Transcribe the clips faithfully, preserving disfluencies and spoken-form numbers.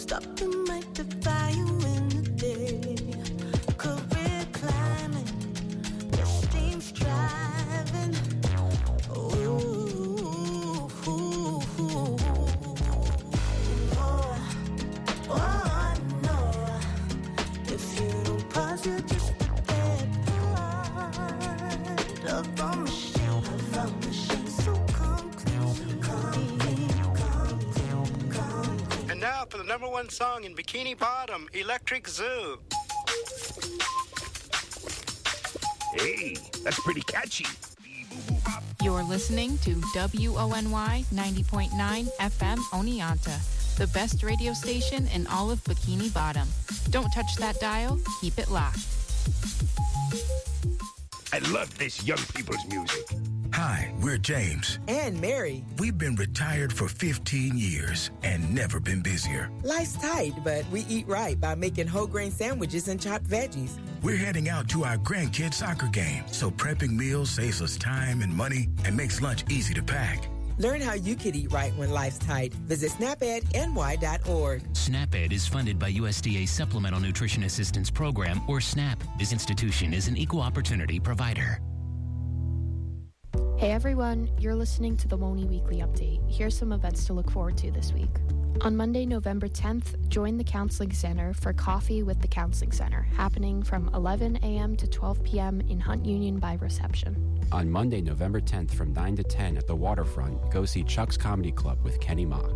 Stopping might defy you in the day. Career climbing, destiny's driving. Ooh, ooh, ooh. Oh, oh, I know. If you don't pause, you're just a dead part of a machine, of a machine. So come clean, come clean, come clean, come clean. And now for the number one song in Bikini Bottom, Electric Zoo. Hey, that's pretty catchy. You're listening to W O N Y ninety point nine F M Oneonta, the best radio station in all of Bikini Bottom. Don't touch that dial. Keep it locked. I love this young people's music. Hi, we're James. And Mary. We've been retired for fifteen years and never been busier. Life's tight, but we eat right by making whole grain sandwiches and chopped veggies. We're heading out to our grandkids' soccer game, so prepping meals saves us time and money and makes lunch easy to pack. Learn how you could eat right when life's tight. Visit snap ed N Y dot org. SNAP-Ed is funded by U S D A Supplemental Nutrition Assistance Program, or SNAP. This institution is an equal opportunity provider. Hey everyone, you're listening to the WONY Weekly Update. Here's some events to look forward to this week. On Monday, November tenth, join the Counseling Center for Coffee with the Counseling Center, happening from eleven a.m. to twelve p.m. in Hunt Union by reception. On Monday, November tenth, from nine to ten at the Waterfront, go see Chuck's Comedy Club with Kenny Mock.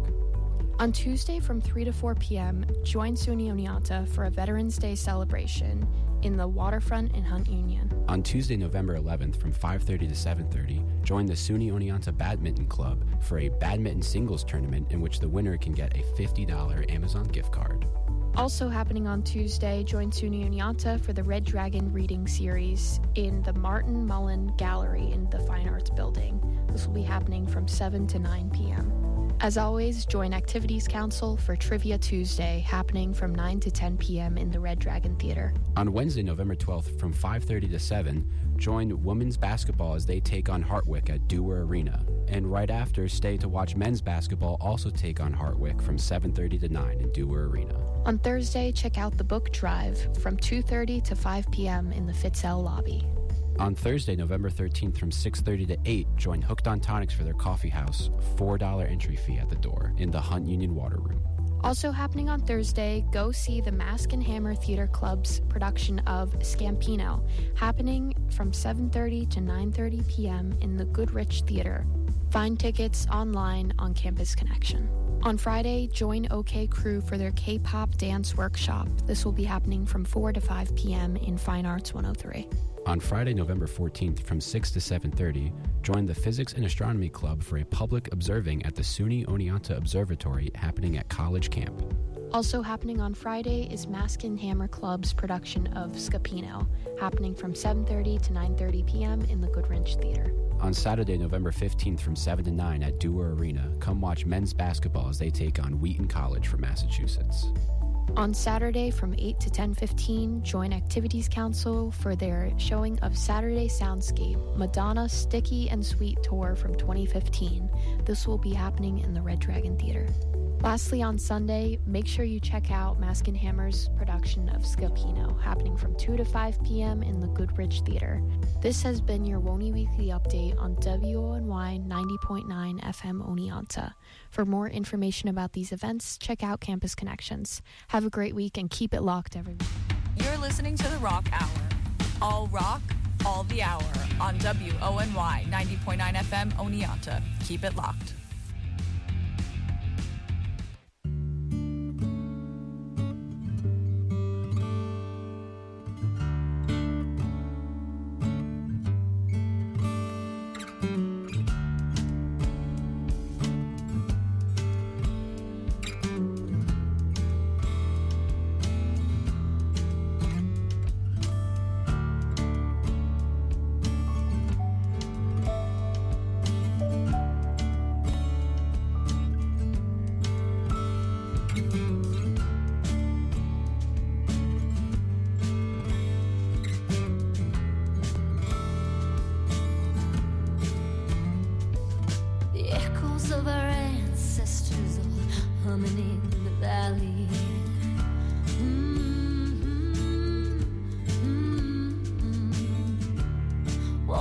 On Tuesday from three to four p.m., join SUNY Oneonta for a Veterans Day celebration in the Waterfront in Hunt Union. On Tuesday, November eleventh, from five thirty to seven thirty, join the SUNY Oneonta Badminton Club for a badminton singles tournament in which the winner can get a fifty dollars Amazon gift card. Also happening on Tuesday, join SUNY Oneonta for the Red Dragon reading series in the Martin Mullen Gallery in the Fine Arts Building. This will be happening from seven to nine p.m. As always, join Activities Council for Trivia Tuesday, happening from nine to ten p.m. in the Red Dragon Theater. On Wednesday, November twelfth, from five thirty to seven, join women's basketball as they take on Hartwick at Dewar Arena. And right after, stay to watch men's basketball also take on Hartwick from seven thirty to nine in Dewar Arena. On Thursday, check out the book drive from two thirty to five p.m. in the Fitzell lobby. On Thursday, November thirteenth, from six thirty to eight, join Hooked on Tonics for their coffee house, four dollars entry fee at the door, in the Hunt Union Water Room. Also happening on Thursday, go see the Mask and Hammer Theater Club's production of Scampino, happening from seven thirty to nine thirty p.m. in the Goodrich Theater. Find tickets online on Campus Connection. On Friday, join OK Crew for their K-pop dance workshop. This will be happening from four to five p.m. in Fine Arts one oh three. On Friday, November fourteenth, from six to seven thirty, join the Physics and Astronomy Club for a public observing at the SUNY Oneonta Observatory happening at College Camp. Also happening on Friday is Mask and Hammer Club's production of Scapino, happening from seven thirty to nine thirty p.m. in the Goodrich Theater. On Saturday, November fifteenth, from seven to nine at Dewar Arena, come watch men's basketball as they take on Wheaton College from Massachusetts. On Saturday from eight to ten fifteen, join Activities Council for their showing of Saturday Soundscape, Madonna Sticky and Sweet Tour from twenty fifteen. This will be happening in the Red Dragon Theater. Lastly, on Sunday, make sure you check out Mask and Hammer's production of Scapino, happening from two to five p.m. in the Goodrich Theater. This has been your WONY Weekly Update on W O N Y ninety point nine F M Oneonta. For more information about these events, check out Campus Connections. Have a great week and keep it locked, everyone. You're listening to The Rock Hour. All rock, all the hour on W O N Y ninety point nine F M Oneonta. Keep it locked.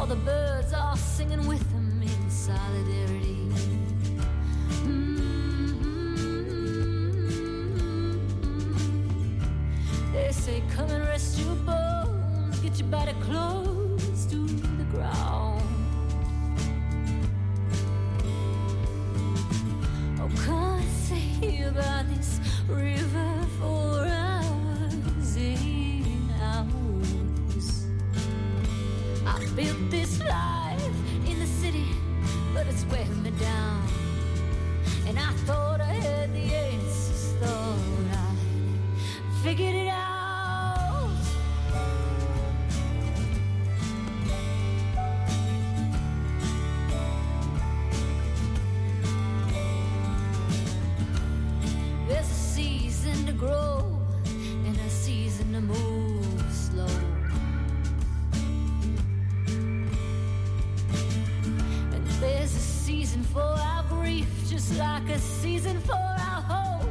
the birds are singing with them in solidarity. Mm-hmm. They say, come and rest your bones, get your body close to the ground. Oh, can't say about this river for hours in hours. I built this life in the city, but it's wearing me down. And I thought I had the answers, thought I figured it out. There's a season to grow and a season to move slow. And there's a season for our grief, just like a season for our hope.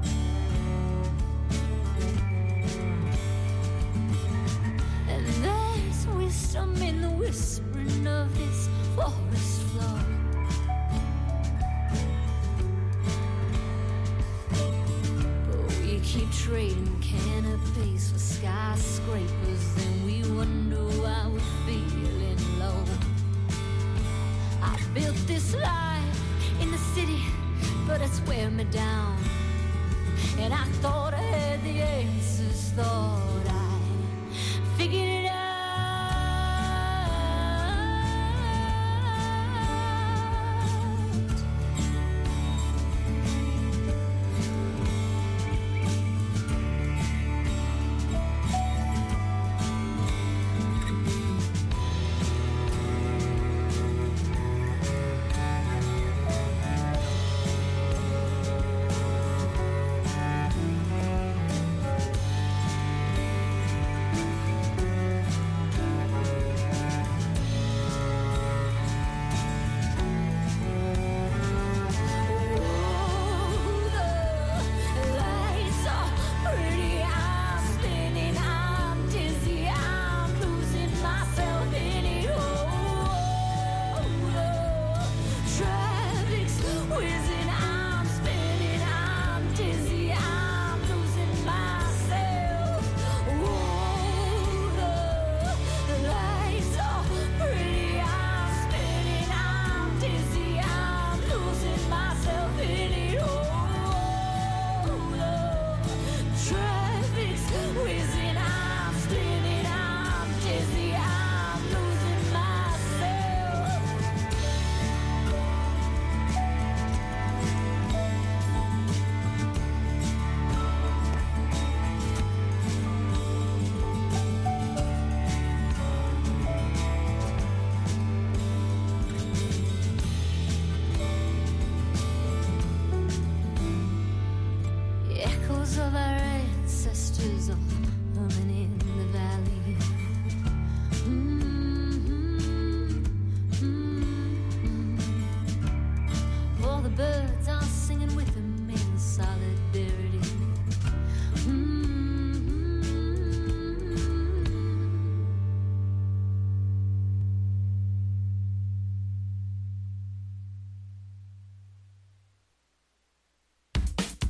And there's wisdom in the whispering of this forest floor. Keep trading canopies for skyscrapers, then we wonder why we're feeling low. I built this life in the city, but it's wearing me down. And I thought I had the answers, thought I figured it out.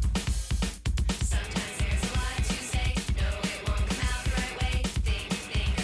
Sometimes there's a lot to say, no, it won't come out the right way. Think, think,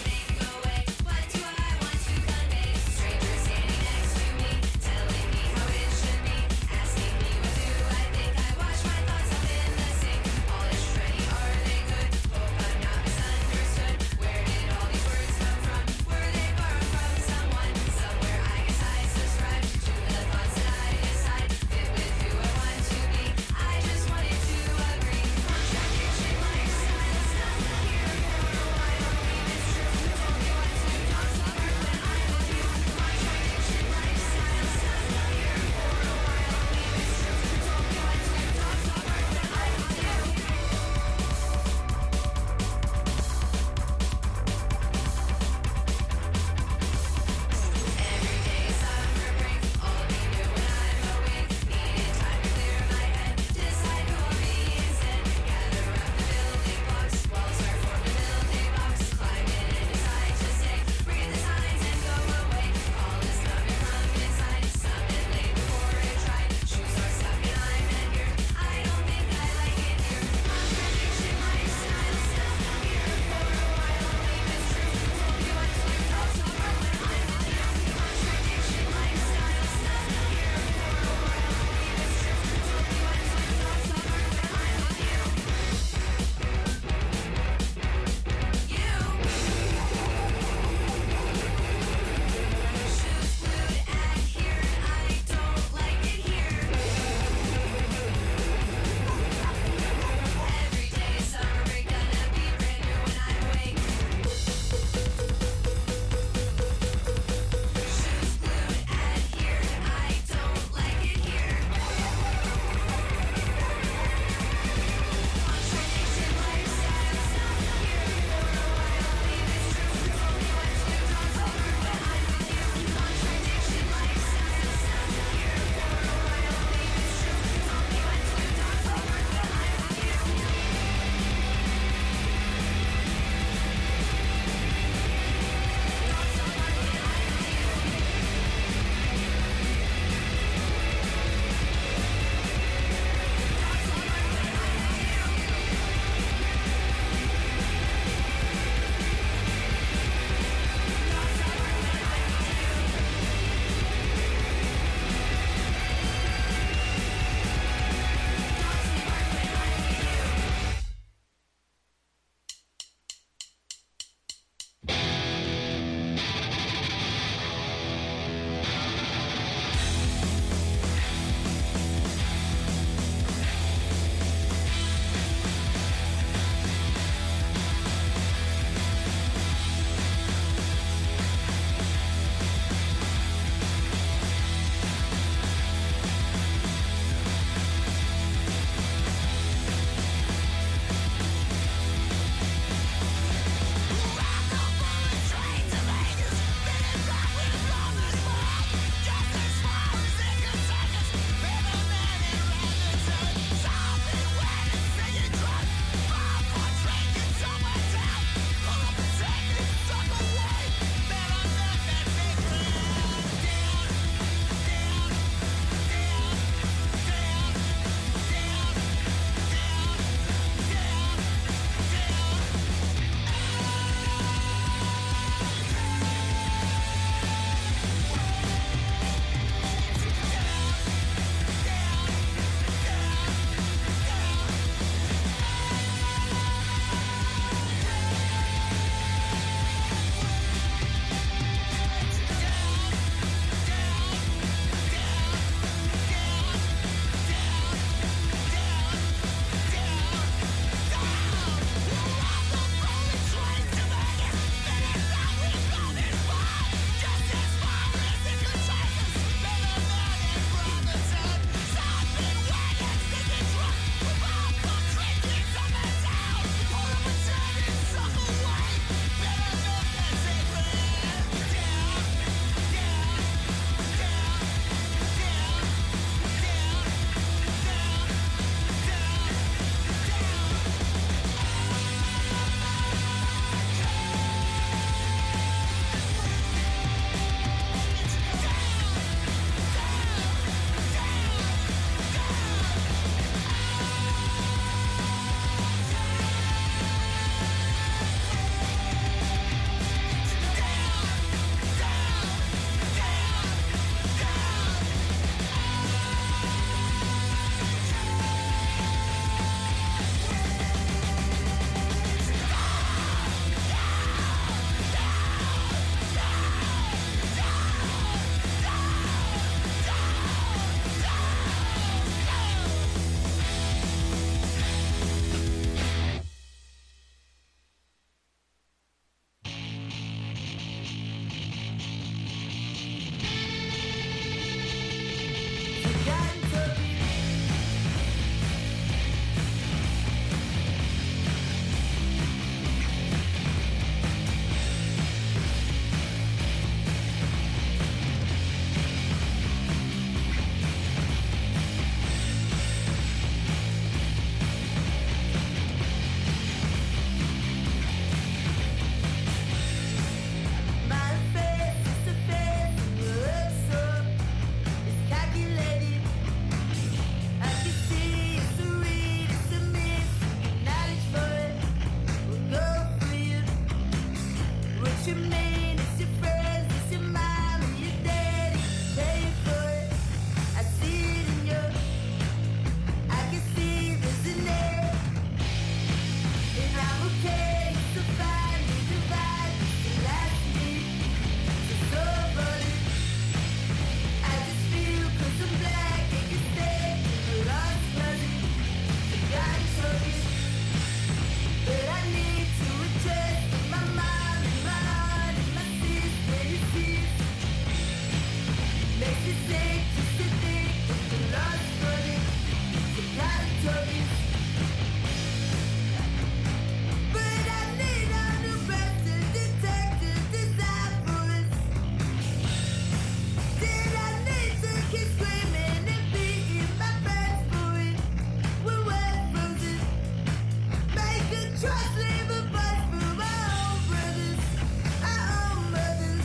trust, leave a voice for my own brothers, our own mothers.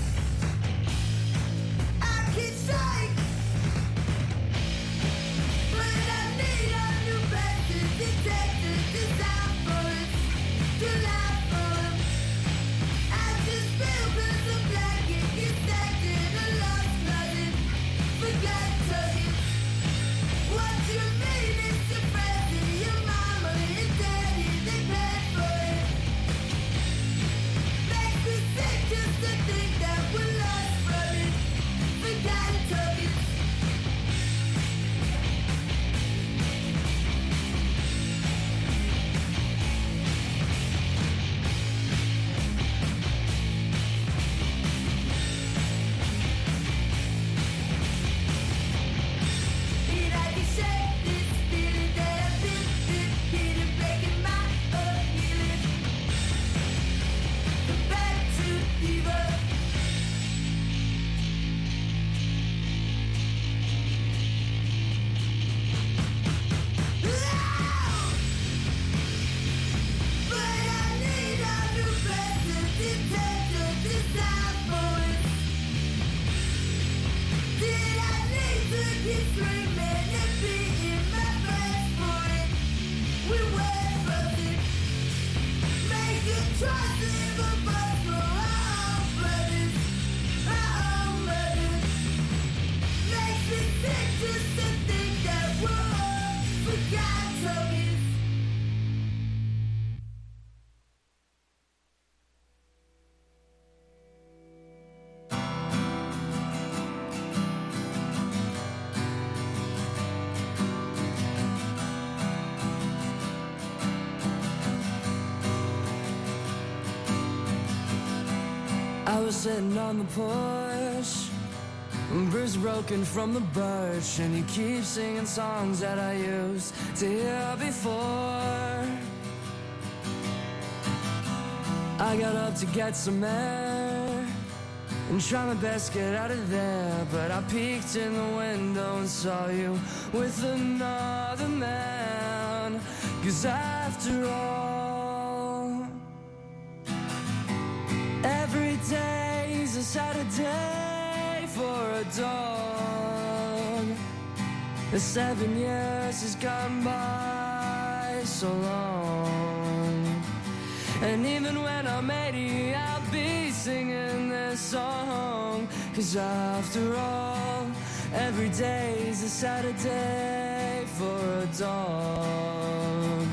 I keep trying, but I need a new person to take the design for it, to lie for it. I just feel cause I'm black and get stacked in a lost closet, forgot tugging. What you mean is your friends and your mama and daddy, they paid for it. Makes me sick just to think that we're lost from it, forgotten tugging. And I can shake this feeling that I've been repeating, breaking my own healing. Come back to fever. But I need a new person to take the design for it. Did I need to keep screaming and beating my friends for it? We were frozen. Make a choice, live a voice for our own brothers, our own mothers. Makes me sick just to think that we're all forgotten tokens. I was sitting on the porch, bruised broken from the birch, and you keep singing songs that I used to hear before. I got up to get some air and try my best to get out of there, but I peeked in the window and saw you with another man. 'Cause after all, every day's a Saturday for a dog. The seven years has gone by so long. And even when I'm eighty, I'll be singing this song. 'Cause after all, every day's a Saturday for a dog.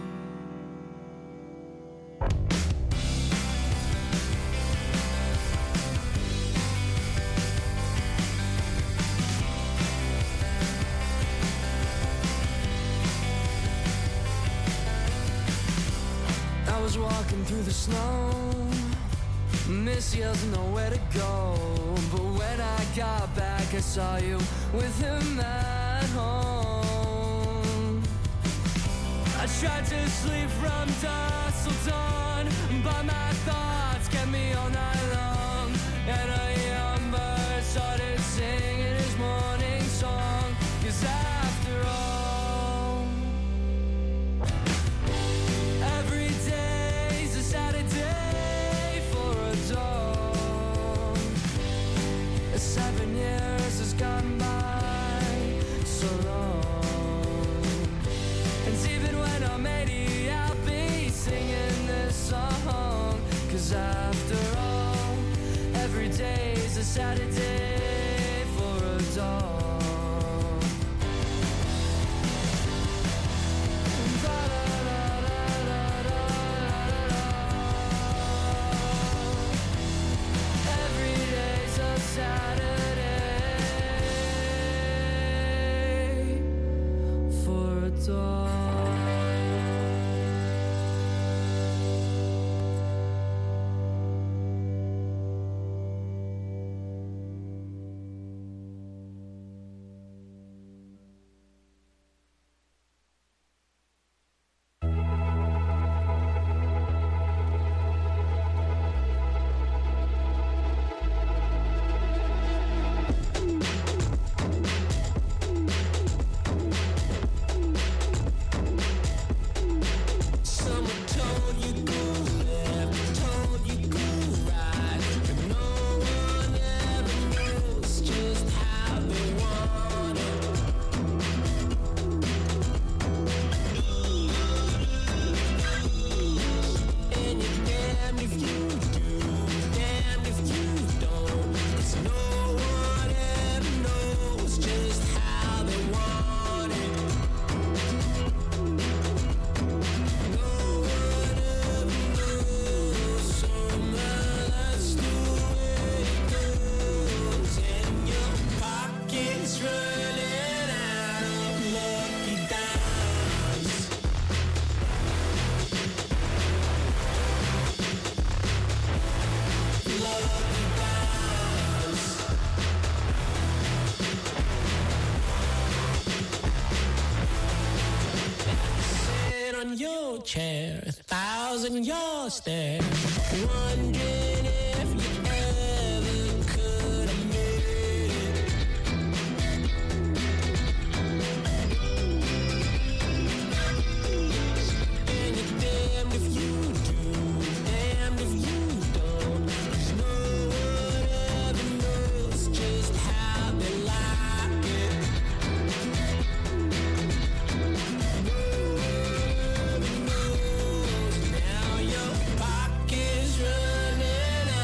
I was walking through the snow, Miss yells nowhere to go. But when I got back, I saw you with him at home. I tried to sleep from dusk till dawn, but my thoughts kept me all night long. And a young bird started singing his morning song. 'Cause after all, every day's a Saturday for a dog. Seven years has gone by so long. And even when I'm eighty, I'll be singing this song. 'Cause after all, every day's a Saturday for a dog. Every day's a Saturday for a dog. old chair, a thousand your stare, wondering if you ever could have made it. And you're damned if you do, damned if you don't, 'cause no one ever knows just how they like it. Now your pocket's running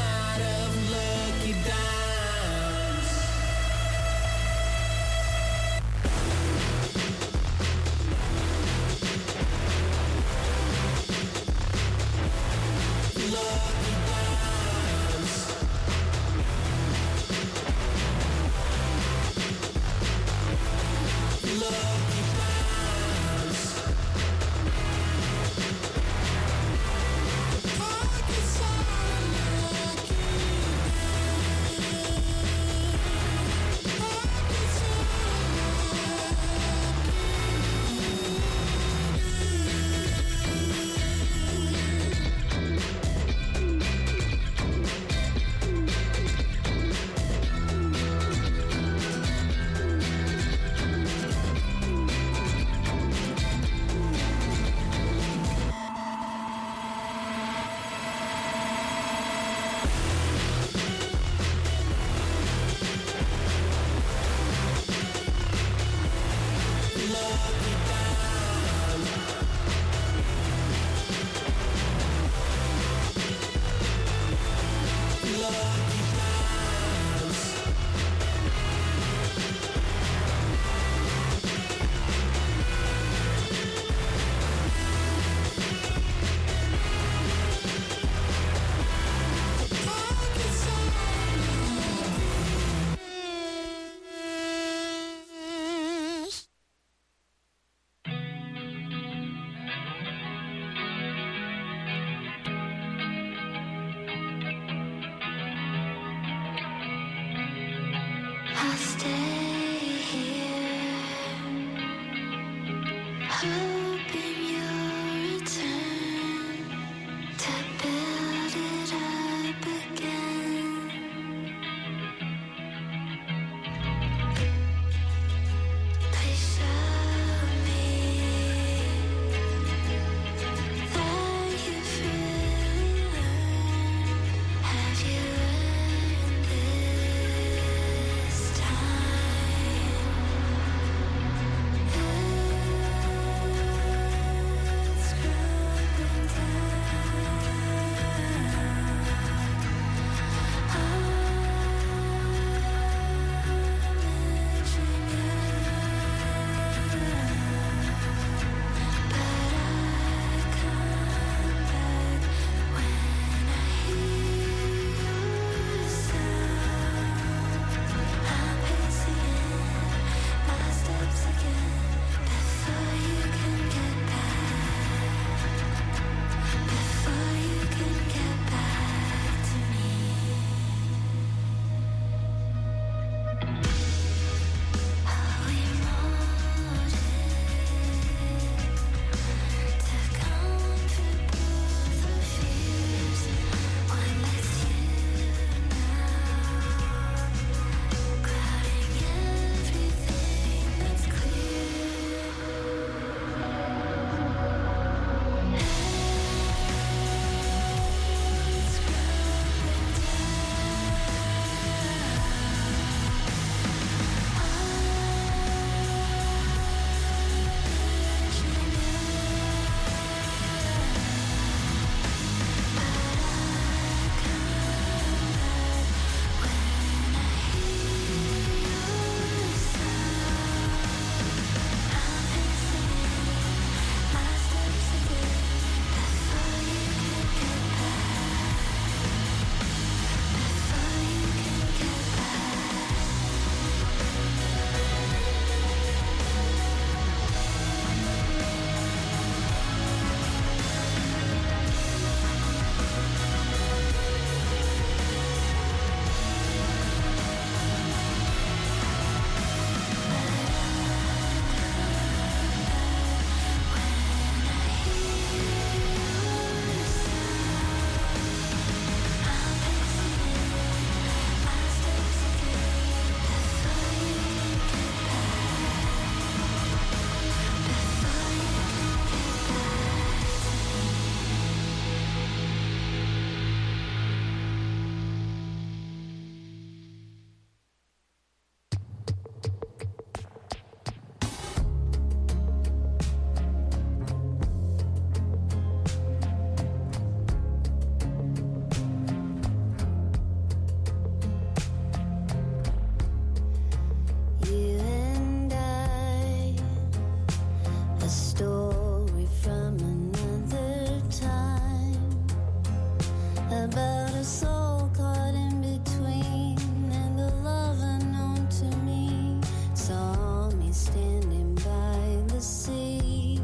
about a soul caught in between, and the love unknown to me saw me standing by the sea.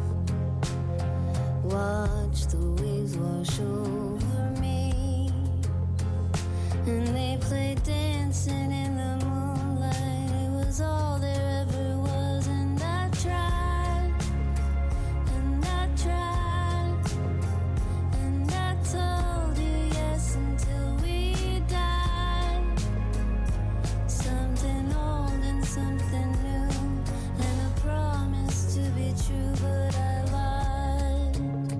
Watch the waves wash over me, and they played dancing in the moonlight. It was all there ever was, and I tried, and I tried, and I told you yes until we died. Something old and something new, and a promise to be true, but I lied.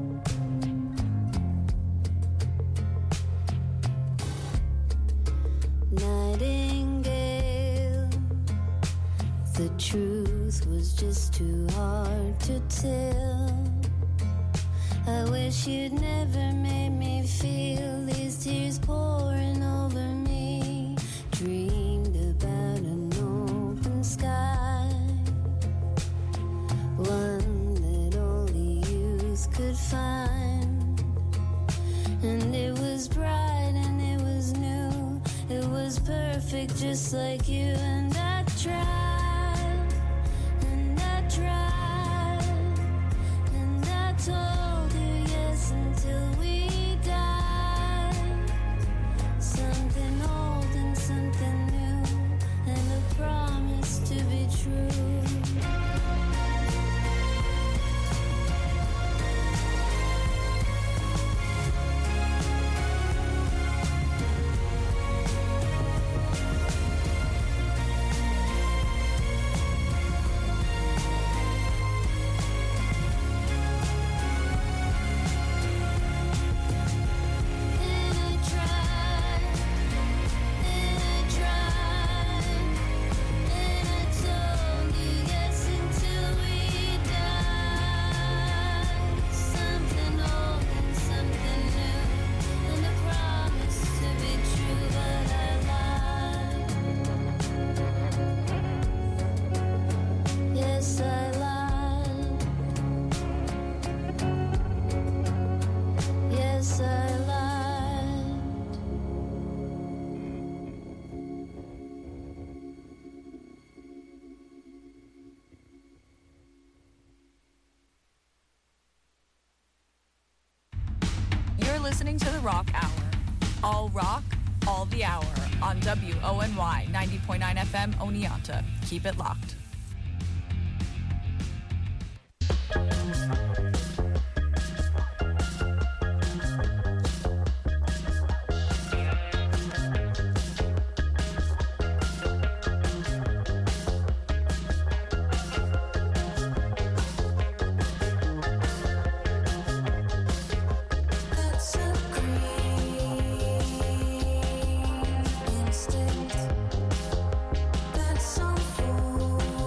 Nightingale, the truth was just too hard to tell. I wish you'd never made me feel these tears pouring over me. Dreamed about an open sky, one that only youth could find. And it was bright and it was new, it was perfect just like you. And I tried, and I tried, and I told you yes until we died. Something old and something new, and a promise to be true. Yes, I lied. Yes, I lied. You're listening to the Rock Hour. All rock, all the hour on W O N Y ninety point nine F M Oneonta. Keep it locked. That's a green instinct. That's some fool.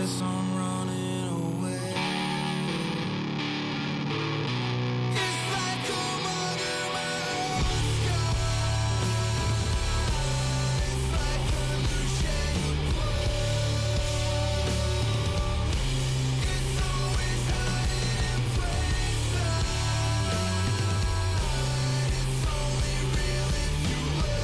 guess I'm running away. It's like I'm under my own sky. It's like under shade of blue. It's always hiding in plain sight. It's only real if you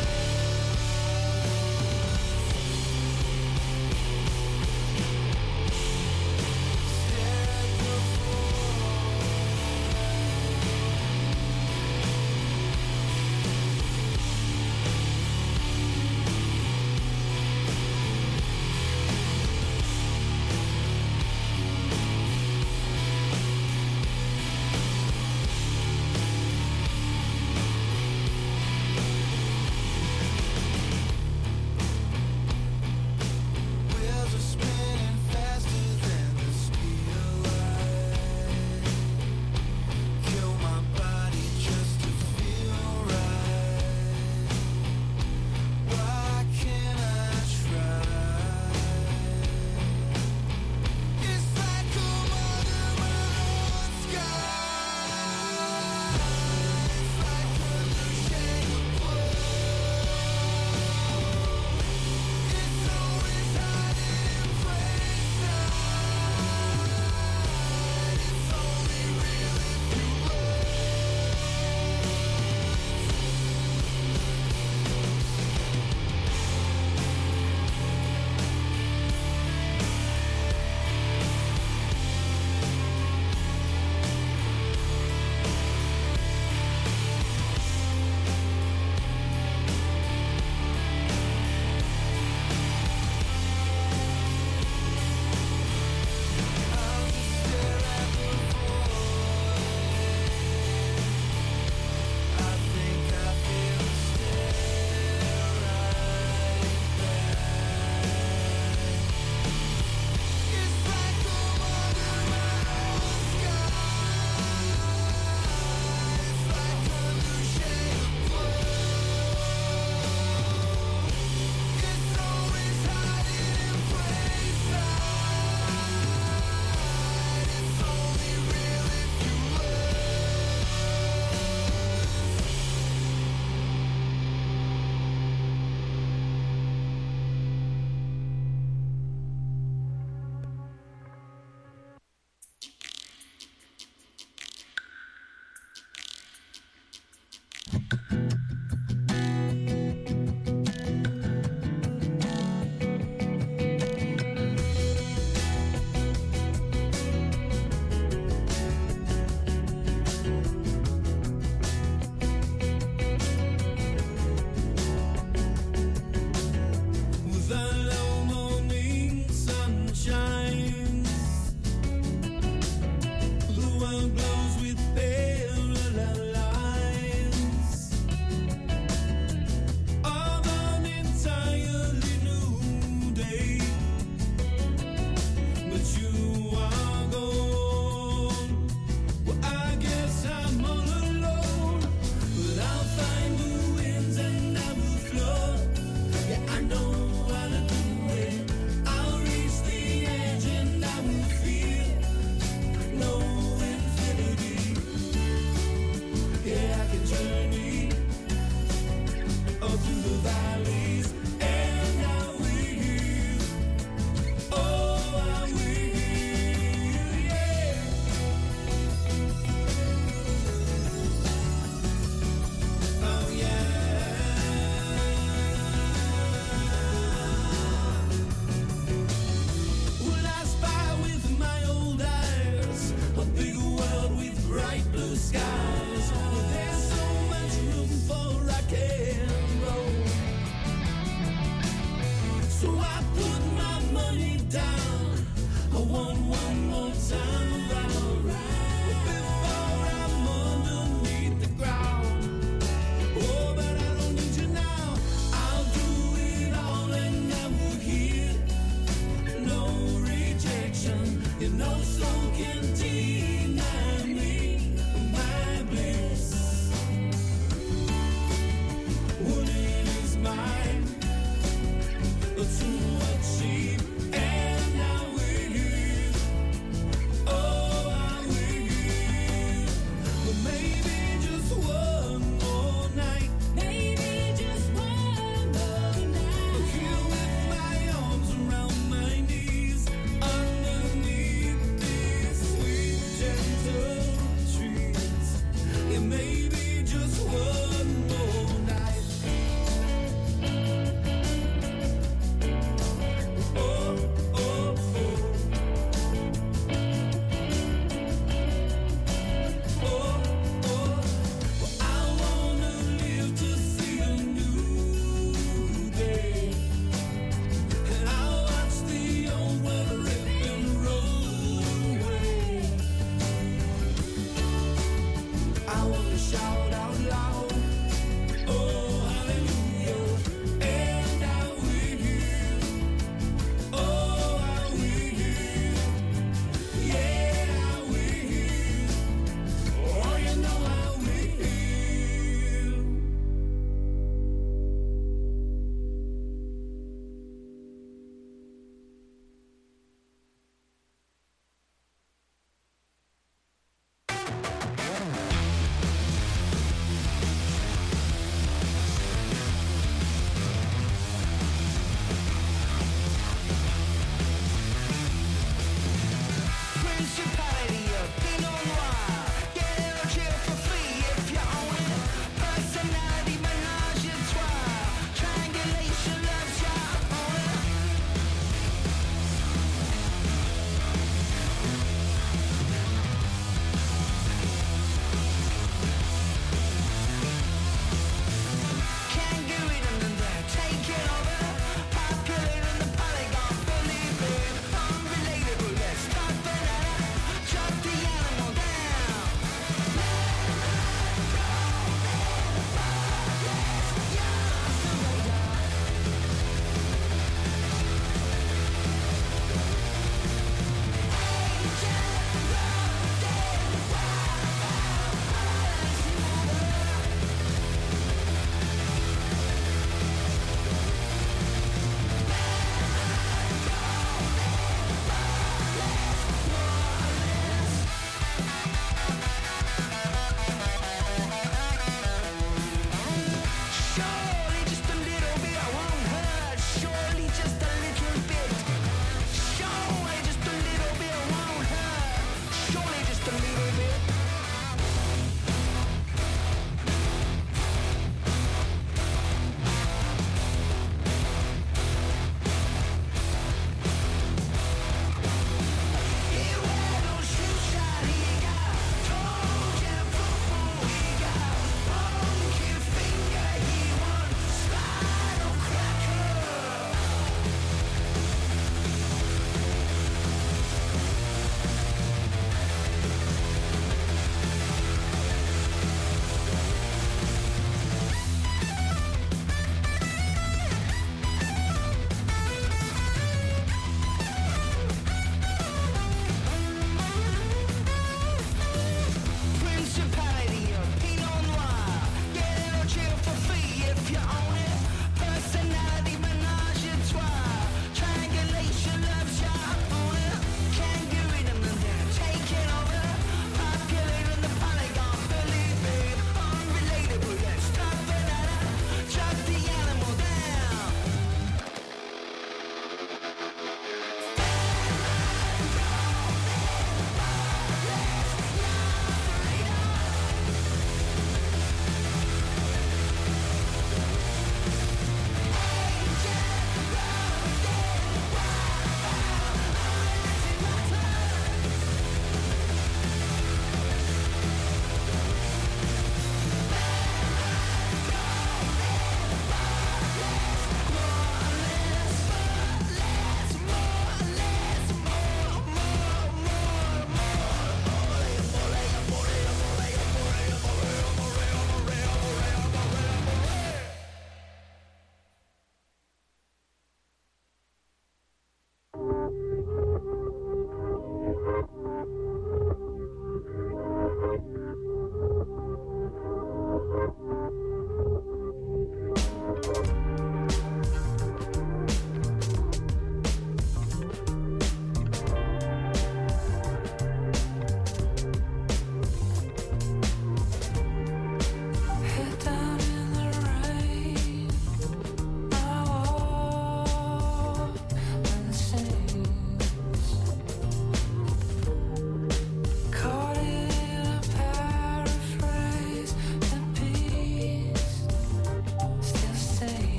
wheels are spinning faster than the speed of light. Kill my body just to feel right. Why can't I try? It's like I'm under my own sky. It's like under shade of blue. It's always hiding in plain sight. It's only real if you the low morning sun shines, the world glows with parallel lines of an entirely new day. But you are gone. Well, I guess I'm all alone, but I'll find the winds and I will float. Yeah, I know how to do it. I'll reach the edge and I will feel no infinity. Yeah, I can journey up through the valleys and I will. Oh, I will. Yeah. Oh, well, I spy with my old eyes a big world with bright blue skies. Well, there's so much room for rock and roll. So I put my money down. I want one more time around before I'm underneath the ground. Oh, but I don't need you now. I'll do it all and I will hear no rejection. You know, so can deny me my bliss. Well, it is mine to achieve, and I will.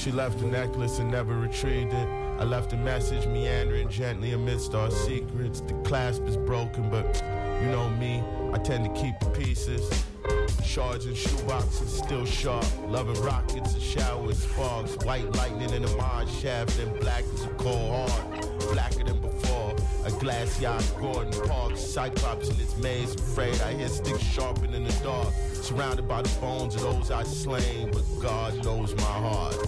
She left the necklace and never retrieved it. I left a message meandering gently amidst our secrets. The clasp is broken, but you know me, I tend to keep the pieces. Shards and shoeboxes still sharp. Loving rockets and showers, sparks. White lightning in a mine shaft, and black as a cold heart. Blacker than before. A glass yacht, Gordon Park. Cyclops in its maze. Afraid I hear sticks sharpened in the dark. Surrounded by the bones of those I slain, but God knows my heart.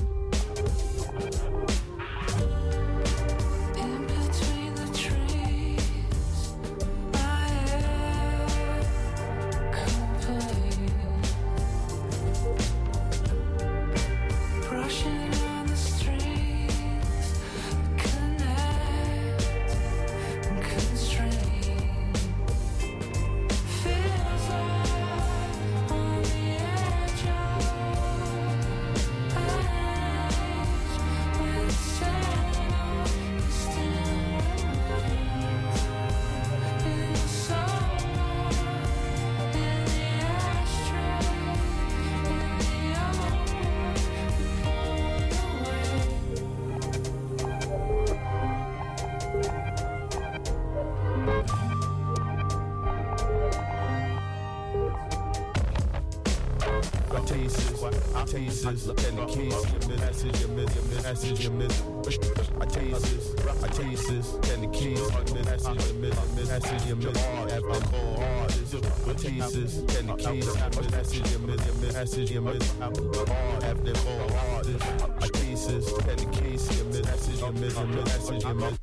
Teases, and the keys, your message, your message, your message, I teases, I teases, and the keys, your message, your message, your message, after cold artists, with teases, and the keys, your message, your message, your message, after cold artists, I teases, and the keys, your message, your message, your message.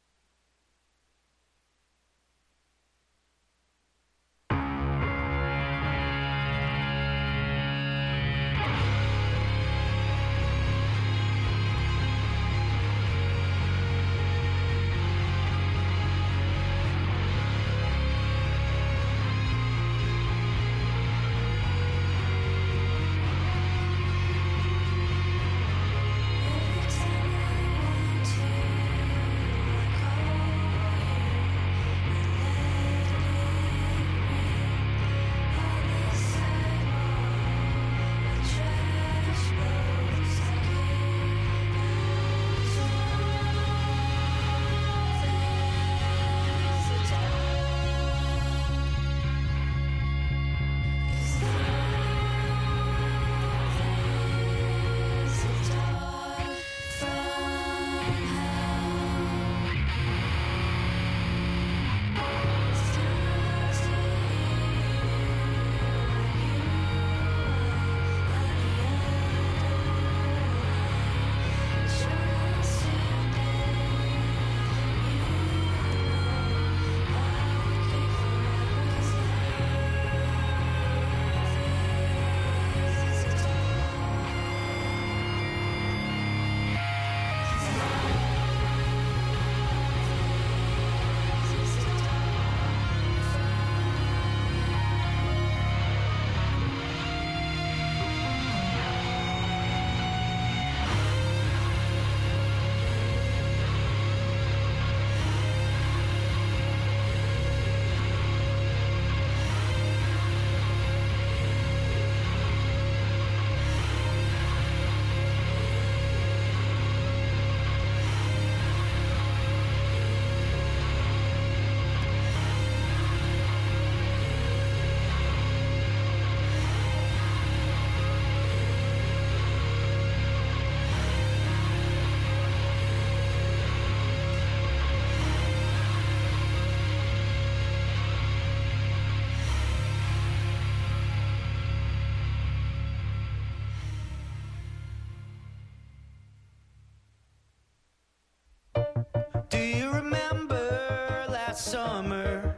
Summer,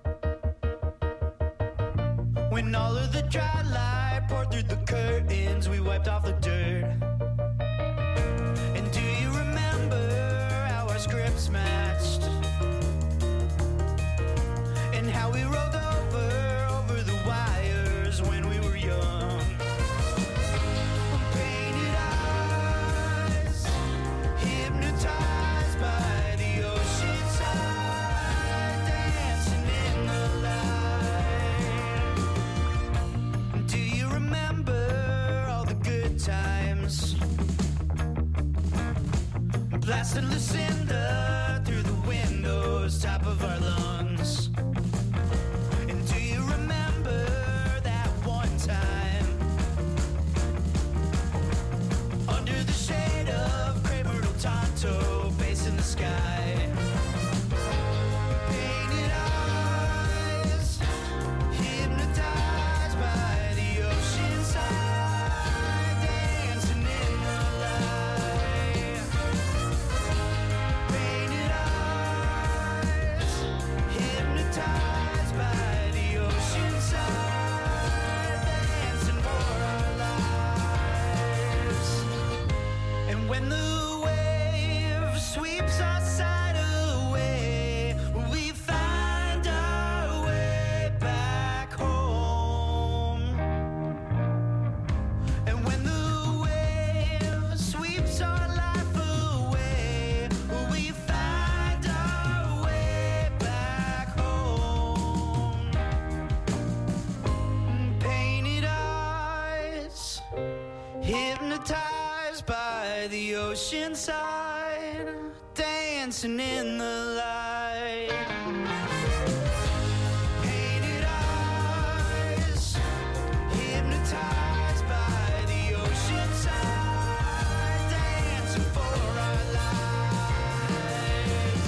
when all of the dry light poured through the curtains, we wiped off the dirt. And do you remember how our scripts matched, and how we rolled over over the wires when we were young? Painted eyes, hypnotized by the ocean side, dancing in the light. Do you remember all the good times? blasting Lucinda through the windows, top of our lungs. And do you remember that one time under the shade of Kramer del Tonto, facing the sky? Painted eyes, hypnotized by the ocean side, dancing in the light. Painted eyes, hypnotized by the ocean side, dancing for our lives. And when the wave sweeps our side away, we find our way back home. And when the wave sweeps our life away, we find our way back home. Painted eyes, hypnotized by the ocean side, dancing in the light. Painted eyes, hypnotized by the ocean side, dancing for our lives.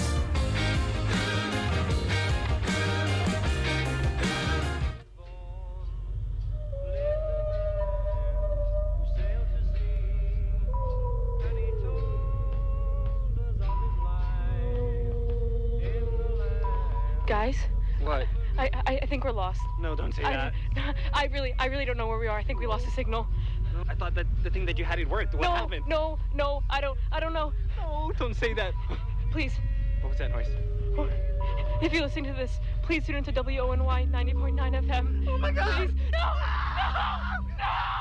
Guys, What? I, I I think we're lost. No, don't say I, that. I really I really don't know where we are. I think we lost the signal. I thought that the thing that you had it worked. What no, happened? no, no, I don't I don't know. No, don't say that. Please, What was that noise? if you're listening to this, please tune into W O N Y ninety point nine F M. Oh my God! Please. No! No! No!